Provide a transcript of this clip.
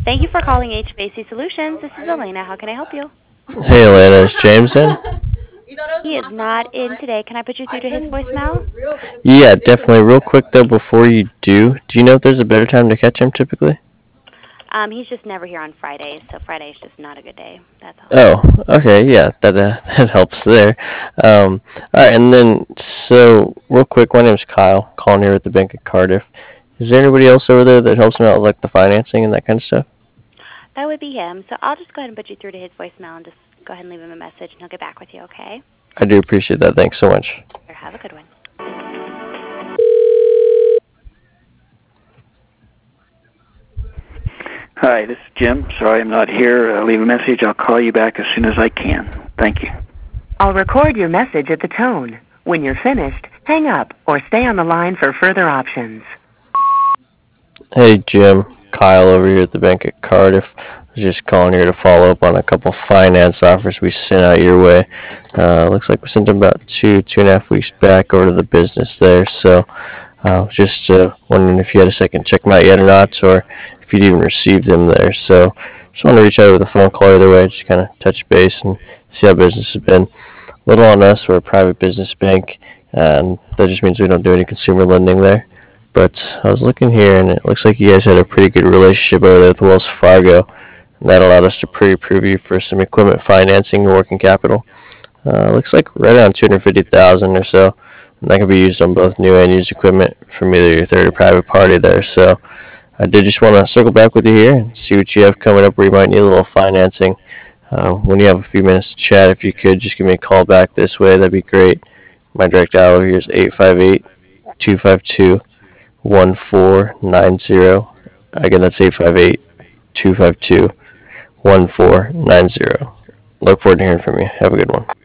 Thank you for calling HVAC Solutions. This is Elena. How can I help you? Hey, Atlanta, is James in? He is not in today. Can I put you through to his voicemail? Yeah, definitely. Real quick though, before you do you know if there's a better time to catch him typically? He's just never here on Fridays, so Friday's just not a good day. That's all. Oh, okay, yeah, that that helps there. All right, and then so real quick, my name's Kyle, calling here at the Bank of Cardiff. Is there anybody else over there that helps him out with like the financing and that kind of stuff? That would be him. So I'll just go ahead and put you through to his voicemail and just go ahead and leave him a message, and he'll get back with you, okay? I do appreciate that. Thanks so much. Or have a good one. Hi, this is Jim. Sorry I'm not here. Leave a message. I'll call you back as soon as I can. Thank you. I'll record your message at the tone. When you're finished, hang up or stay on the line for further options. Hey, Jim, Kyle over here at the Bank of Cardiff. I was just calling here to follow up on a couple finance offers we sent out your way. Looks like we sent them about 2.5 weeks back over to the business there. So just wondering if you had a second to check them out yet or not, or if you'd even received them there. So just want to reach out with a phone call either way, just kind of touch base and see how business has been. Little on us, we're a private business bank, and that just means we don't do any consumer lending there. But I was looking here, and it looks like you guys had a pretty good relationship over there with Wells Fargo, and that allowed us to pre-approve you for some equipment financing and working capital. Looks like right around 250,000 or so, and that can be used on both new and used equipment from either your third or private party there. So I did just want to circle back with you here and see what you have coming up where you might need a little financing. When you have a few minutes to chat, if you could just give me a call back this way, that'd be great. My direct dial here is 858-252-1490. Again, that's 858-252-1490. Look forward to hearing from you. Have a good one.